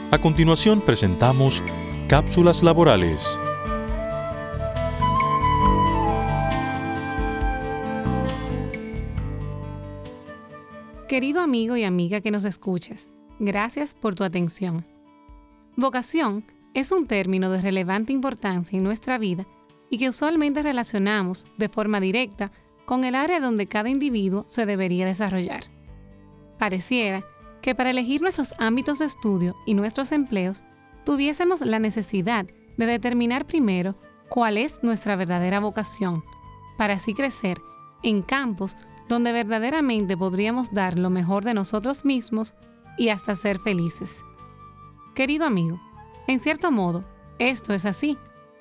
A continuación presentamos Cápsulas Laborales. Querido amigo y amiga que nos escuches, gracias por tu atención. Vocación es un término de relevante importancia en nuestra vida y que usualmente relacionamos de forma directa con el área donde cada individuo se debería desarrollar. Pareciera que para elegir nuestros ámbitos de estudio y nuestros empleos, tuviésemos la necesidad de determinar primero cuál es nuestra verdadera vocación, para así crecer en campos donde verdaderamente podríamos dar lo mejor de nosotros mismos y hasta ser felices. Querido amigo, en cierto modo, esto es así.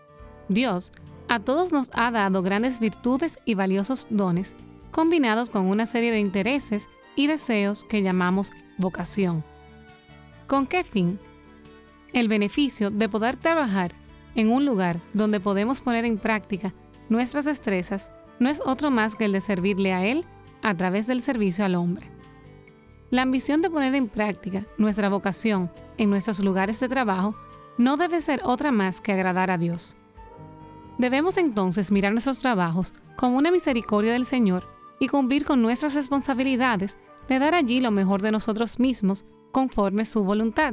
Dios a todos nos ha dado grandes virtudes y valiosos dones, combinados con una serie de intereses y deseos que llamamos vocación. ¿Con qué fin? El beneficio de poder trabajar en un lugar donde podemos poner en práctica nuestras destrezas no es otro más que el de servirle a Él a través del servicio al hombre. La ambición de poner en práctica nuestra vocación en nuestros lugares de trabajo no debe ser otra más que agradar a Dios. Debemos entonces mirar nuestros trabajos como una misericordia del Señor y cumplir con nuestras responsabilidades de dar allí lo mejor de nosotros mismos conforme su voluntad.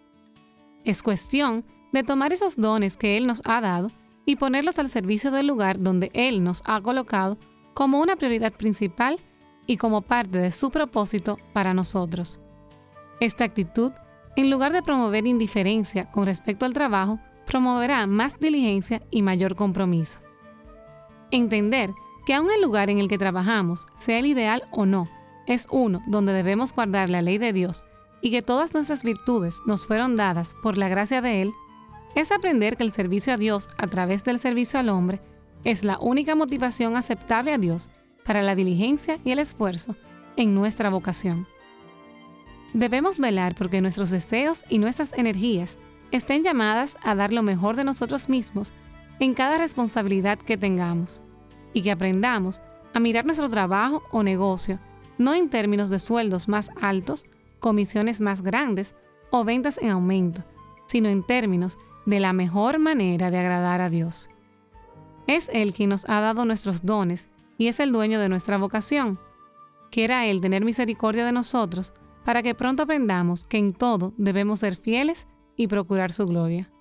Es cuestión de tomar esos dones que Él nos ha dado y ponerlos al servicio del lugar donde Él nos ha colocado como una prioridad principal y como parte de su propósito para nosotros. Esta actitud, en lugar de promover indiferencia con respecto al trabajo, promoverá más diligencia y mayor compromiso. Entender que aun el lugar en el que trabajamos, sea el ideal o no, es uno donde debemos guardar la ley de Dios y que todas nuestras virtudes nos fueron dadas por la gracia de Él, es aprender que el servicio a Dios a través del servicio al hombre es la única motivación aceptable a Dios para la diligencia y el esfuerzo en nuestra vocación. Debemos velar porque nuestros deseos y nuestras energías estén llamadas a dar lo mejor de nosotros mismos en cada responsabilidad que tengamos y que aprendamos a mirar nuestro trabajo o negocio no en términos de sueldos más altos, comisiones más grandes o ventas en aumento, sino en términos de la mejor manera de agradar a Dios. Es Él quien nos ha dado nuestros dones y es el dueño de nuestra vocación. Quiera Él tener misericordia de nosotros para que pronto aprendamos que en todo debemos ser fieles y procurar su gloria.